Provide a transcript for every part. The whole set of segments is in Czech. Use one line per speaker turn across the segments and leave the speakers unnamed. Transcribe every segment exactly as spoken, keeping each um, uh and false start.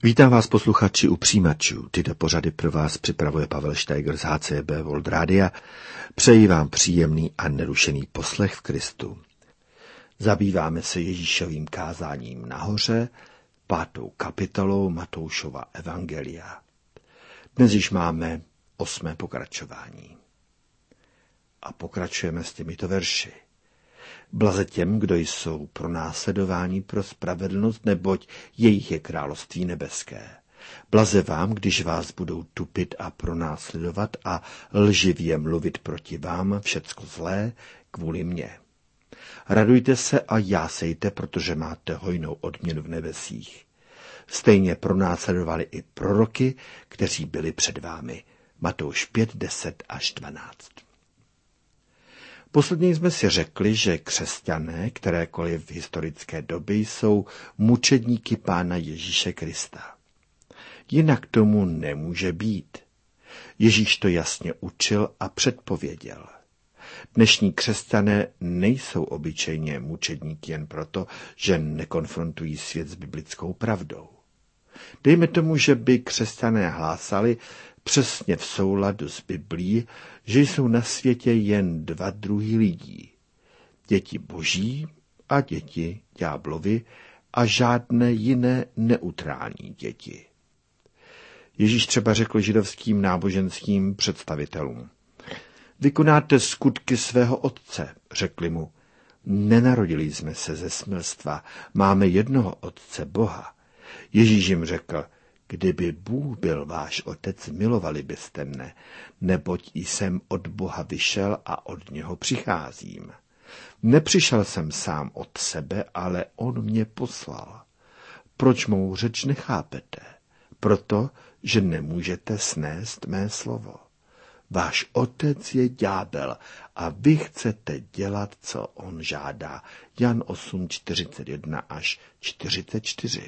Vítám vás posluchači u přijímačů. Tyto pořady pro vás připravuje Pavel Steiger z H C B World Rádia. Přeji vám příjemný a nerušený poslech v Kristu. Zabýváme se Ježíšovým kázáním nahoře, pátou kapitolou Matoušova evangelia. Dnes již máme osmé pokračování. A pokračujeme s těmito verši. Blaze těm, kdo jsou pronásledováni pro spravedlnost, neboť jejich je království nebeské. Blaze vám, když vás budou tupit a pronásledovat a lživě mluvit proti vám všecko zlé kvůli mně. Radujte se a jásejte, protože máte hojnou odměnu v nebesích. Stejně pronásledovali i proroky, kteří byli před vámi. Matouš pět, deset až dvanáct. Posledně jsme si řekli, že křesťané kterékoliv historické doby jsou mučedníky Pána Ježíše Krista. Jinak tomu nemůže být. Ježíš to jasně učil a předpověděl. Dnešní křesťané nejsou obyčejně mučedníky jen proto, že nekonfrontují svět s biblickou pravdou. Dejme tomu, že by křesťané hlásali přesně v souladu s Biblií, že jsou na světě jen dva druhy lidí. Děti boží a děti ďáblovi a žádné jiné neutrální děti. Ježíš třeba řekl židovským náboženským představitelům. Vykonáte skutky svého otce, řekli mu. Nenarodili jsme se ze smilstva, máme jednoho otce Boha. Ježíš jim řekl, kdyby Bůh byl váš otec, milovali byste mne, neboť jsem od Boha vyšel a od něho přicházím. Nepřišel jsem sám od sebe, ale on mě poslal. Proč mou řeč nechápete? Proto, že nemůžete snést mé slovo. Váš otec je ďábel a vy chcete dělat, co on žádá. Jan osm, čtyřicet jedna až čtyřicet čtyři.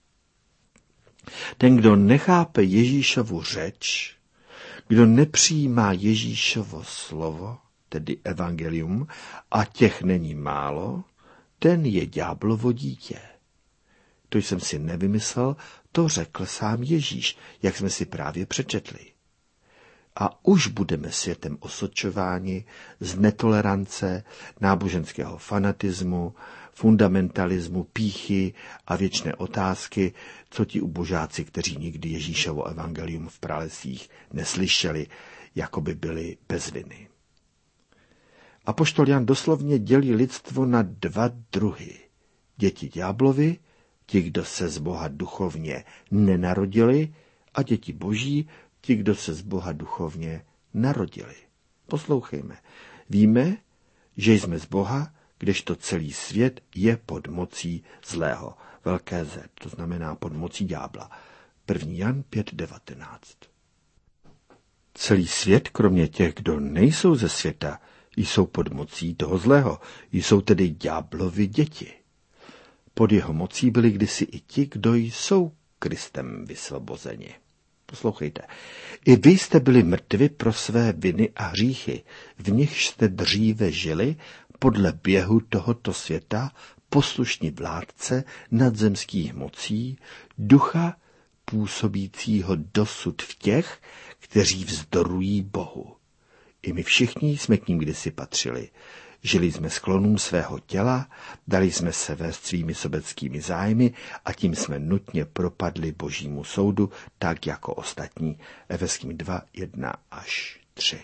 Ten, kdo nechápe Ježíšovu řeč, kdo nepřijímá Ježíšovo slovo, tedy evangelium, a těch není málo, ten je ďáblovo dítě. To jsem si nevymyslel, to řekl sám Ježíš, jak jsme si právě přečetli. A už budeme světem osočováni z netolerance, náboženského fanatismu, fundamentalismu, pýchy a věčné otázky, co ti ubožáci, kteří nikdy Ježíšovo evangelium v pralesích neslyšeli, jako by byli bez viny. Apoštol Jan doslovně dělí lidstvo na dva druhy. Děti ďáblovi, ti, kdo se z Boha duchovně nenarodili, a děti boží, ti, kdo se z Boha duchovně narodili. Poslouchejme. Víme, že jsme z Boha, kdežto celý svět je pod mocí zlého. Velké Z, to znamená pod mocí ďábla. první Jan pět, devatenáct. Celý svět, kromě těch, kdo nejsou ze světa, jsou pod mocí toho zlého. Jsou tedy ďáblovi děti. Pod jeho mocí byli kdysi i ti, kdo jsou Kristem vysvobozeni. Poslouchejte. I vy jste byli mrtvi pro své viny a hříchy, v nichž jste dříve žili podle běhu tohoto světa, poslušní vládce nadzemských mocí, ducha působícího dosud v těch, kteří vzdorují Bohu. I my všichni jsme k ním kdysi patřili. Žili jsme sklonům svého těla, dali jsme se vést svými sobeckými zájmy a tím jsme nutně propadli božímu soudu, tak jako ostatní. Efeským dva, jedna až tři.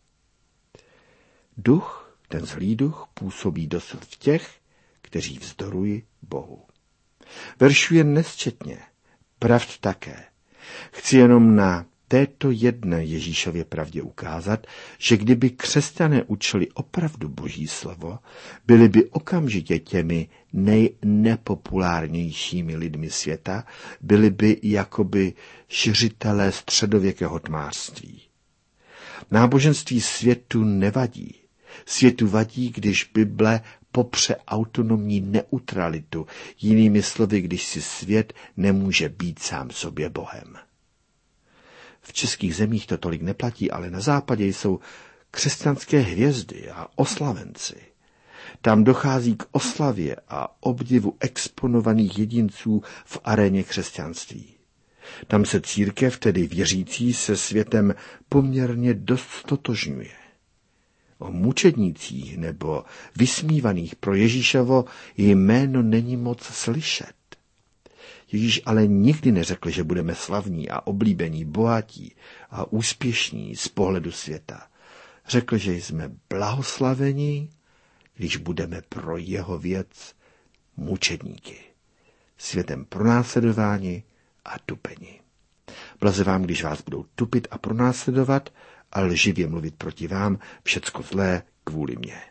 Duch, ten zlý duch, působí dosud v těch, kteří vzdorují Bohu. Veršů je nesčetně, pravd také. Chci jenom na této jedné Ježíšově pravdě ukázat, že kdyby křesťané učili opravdu boží slovo, byli by okamžitě těmi nejnepopulárnějšími lidmi světa, byli by jakoby šiřitelé středověkého tmářství. Náboženství světu nevadí. Světu vadí, když Bible popře autonomní neutralitu, jinými slovy, když si svět nemůže být sám sobě Bohem. V českých zemích to tolik neplatí, ale na západě jsou křesťanské hvězdy a oslavenci. Tam dochází k oslavě a obdivu exponovaných jedinců v aréně křesťanství. Tam se církev, tedy věřící, se světem poměrně dost stotožňuje. O mučednících nebo vysmívaných pro Ježíšovo jméno není moc slyšet. Ježíš ale nikdy neřekl, že budeme slavní a oblíbení, bohatí a úspěšní z pohledu světa. Řekl, že jsme blahoslavení, když budeme pro jeho věc mučedníky, světem pronásledováni a tupeni. Blaze vám, když vás budou tupit a pronásledovat a lživě mluvit proti vám všecko zlé kvůli mně.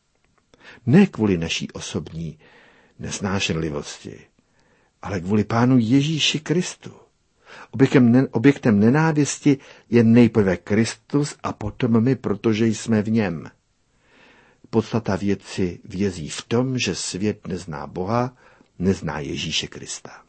Ne kvůli naší osobní nesnášenlivosti, ale kvůli Pánu Ježíši Kristu. Objektem, ne, objektem nenávisti je nejprve Kristus a potom my, protože jsme v něm. Podstata věci vězí v tom, že svět nezná Boha, nezná Ježíše Krista.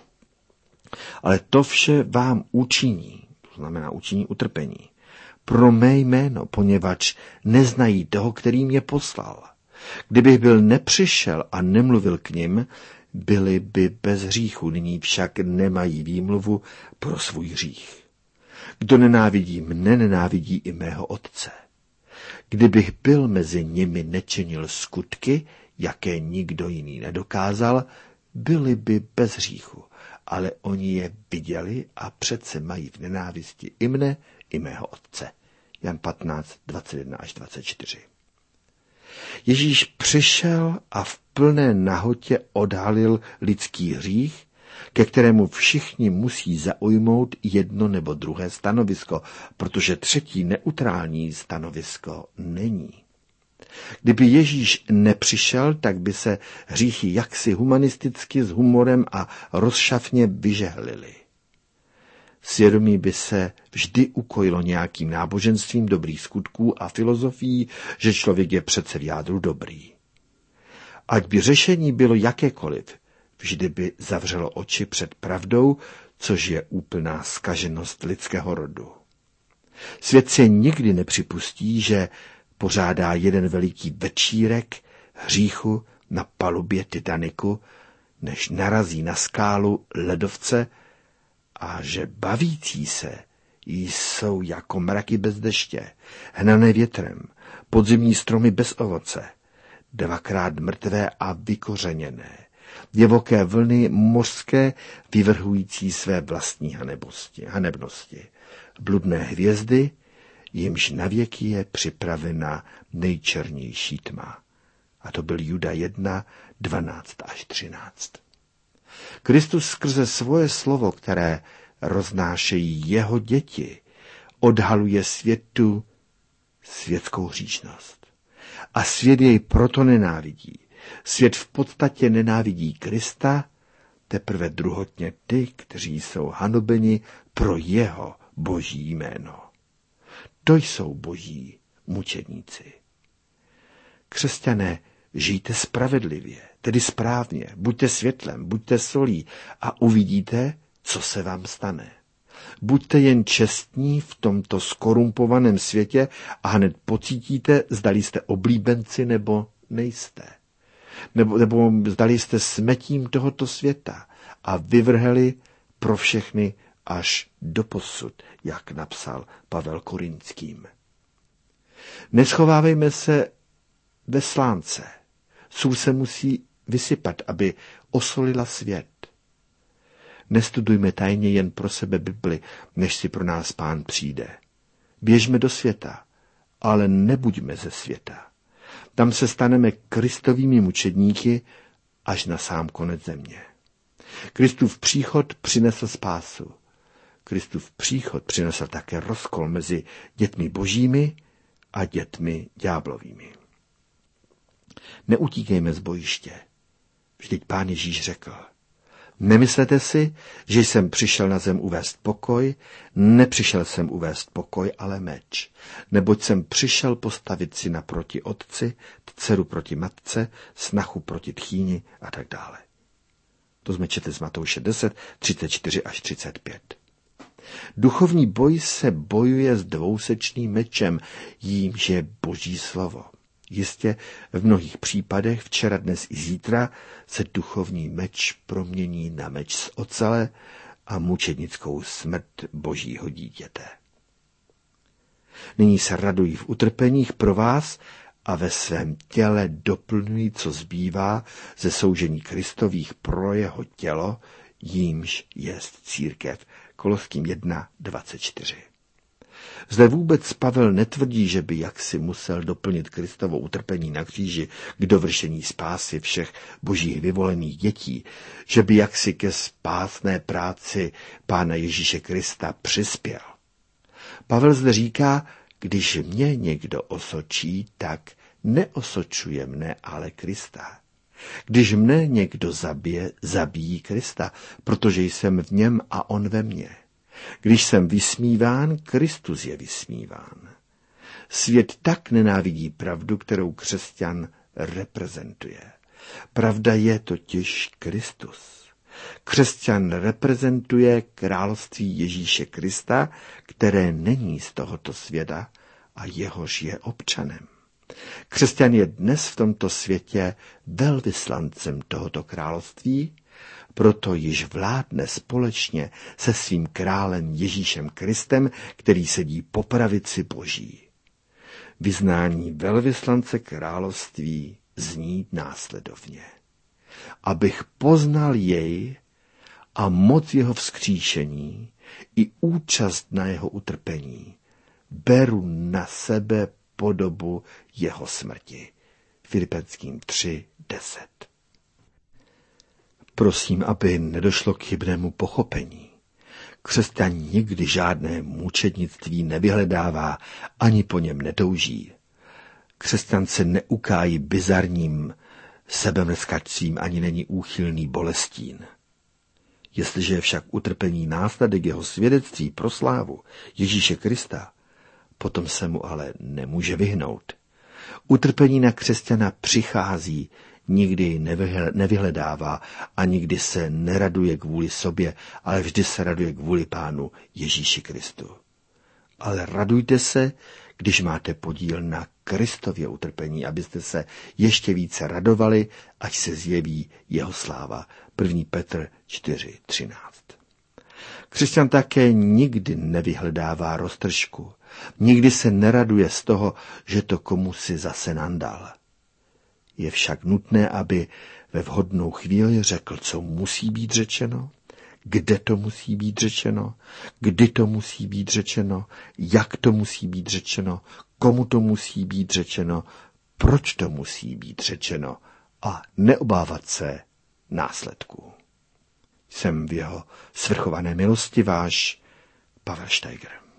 Ale to vše vám učiní, to znamená učiní utrpení, pro mé jméno, poněvadž neznají toho, který mě poslal. Kdybych byl nepřišel a nemluvil k nim, byli by bez hříchu, nyní však nemají výmluvu pro svůj hřích. Kdo nenávidí mne, nenávidí i mého Otce. Kdybych byl mezi nimi, nečinil skutky, jaké nikdo jiný nedokázal, byli by bez hříchu, ale oni je viděli a přece mají v nenávisti i mne, i mého Otce. Jan patnáct, dvacet jedna až dvacet čtyři. Ježíš přišel a v plné nahotě odhalil lidský hřích, ke kterému všichni musí zaujmout jedno nebo druhé stanovisko, protože třetí neutrální stanovisko není. Kdyby Ježíš nepřišel, tak by se hříchy jaksi humanisticky s humorem a rozšafně vyžehlily. Svědomí by se vždy ukojilo nějakým náboženstvím dobrých skutků a filozofií, že člověk je přece v jádru dobrý. Ať by řešení bylo jakékoliv, vždy by zavřelo oči před pravdou, což je úplná zkaženost lidského rodu. Svět se nikdy nepřipustí, že pořádá jeden veliký večírek hříchu na palubě Titaniku, než narazí na skálu ledovce a že bavící se jsou jako mraky bez deště, hnané větrem, podzimní stromy bez ovoce, dvakrát mrtvé a vykořeněné, divoké vlny mořské vyvrhující své vlastní hanebnosti, hanebnosti, bludné hvězdy, jimž navěky je připravena nejčernější tma. A to byl Juda jedna, dvanáct až třináct. Kristus skrze svoje slovo, které roznášejí jeho děti, odhaluje světu světskou hříšnost. A svět jej proto nenávidí. Svět v podstatě nenávidí Krista, teprve druhotně ty, kteří jsou hanobeni pro jeho boží jméno. To jsou boží mučedníci. Křesťané, žijte spravedlivě, tedy správně, buďte světlem, buďte solí a uvidíte, co se vám stane. Buďte jen čestní v tomto skorumpovaném světě a hned pocítíte, zdali jste oblíbenci nebo nejste. Nebo, nebo zdali jste smetím tohoto světa a vyvrheli pro všechny až doposud, jak napsal Pavel Korinským. Neschovávejme se ve slánce. Sůl se musí vysypat, aby osolila svět. Nestudujme tajně jen pro sebe Bibli, než si pro nás Pán přijde. Běžme do světa, ale nebuďme ze světa. Tam se staneme Kristovými mučedníky až na sám konec země. Kristův příchod přinesl spásu. Kristův příchod přinesl také rozkol mezi dětmi božími a dětmi ďáblovými. Neutíkejme z bojiště. Vždyť Pán Ježíš řekl: nemyslete si, že jsem přišel na zem uvést pokoj, nepřišel jsem uvést pokoj, ale meč. Neboť jsem přišel postavit si naproti otci, dceru proti matce, snachu proti tchýni a tak dále. To jsme četli z Matouše deset, třicet čtyři až třicet pět. Duchovní boj se bojuje s dvousečným mečem, jímž je Boží slovo. Jistě v mnohých případech, včera, dnes i zítra, se duchovní meč promění na meč z ocele a mučednickou smrt Božího dítěte. Nyní se radují v utrpeních pro vás a ve svém těle doplňují, co zbývá ze soužení Kristových pro jeho tělo, jímž jest církev. Koloským jedna dvacet čtyři. Zde vůbec Pavel netvrdí, že by jaksi musel doplnit Kristovo utrpení na kříži k dovršení spásy všech božích vyvolených dětí, že by jaksi ke spásné práci Pána Ježíše Krista přispěl. Pavel zde říká, když mě někdo osočí, tak neosočuje mne, ale Krista. Když mne někdo zabije, zabíjí Krista, protože jsem v něm a on ve mně. Když jsem vysmíván, Kristus je vysmíván. Svět tak nenávidí pravdu, kterou křesťan reprezentuje. Pravda je totiž Kristus. Křesťan reprezentuje království Ježíše Krista, které není z tohoto světa a jehož je občanem. Křesťan je dnes v tomto světě velvyslancem tohoto království, proto již vládne společně se svým králem Ježíšem Kristem, který sedí po pravici Boží. Vyznání velvyslance království zní následovně. Abych poznal jej a moc jeho vzkříšení i účast na jeho utrpení, beru na sebe podobu jeho smrti. Filipenským tři deset. Prosím, aby nedošlo k chybnému pochopení. Křesťan nikdy žádné mučednictví nevyhledává, ani po něm netouží. Křesťan se neukájí bizarním sebemrskačstvím, ani není úchylný bolestín. Jestliže je však utrpení následek jeho svědectví pro slávu Ježíše Krista, potom se mu ale nemůže vyhnout. Utrpení na křesťana přichází, nikdy nevyhledává a nikdy se neraduje kvůli sobě, ale vždy se raduje kvůli Pánu Ježíši Kristu. Ale radujte se, když máte podíl na Kristově utrpení, abyste se ještě více radovali, až se zjeví jeho sláva. první Petr čtyři třináct. Křesťan také nikdy nevyhledává roztržku. Nikdy se neraduje z toho, že to komusi zase nandal. Je však nutné, aby ve vhodnou chvíli řekl, co musí být řečeno, kde to musí být řečeno, kdy to musí být řečeno, jak to musí být řečeno, komu to musí být řečeno, proč to musí být řečeno a neobávat se následků. Jsem v jeho svrchované milosti váš Pavel Steiger.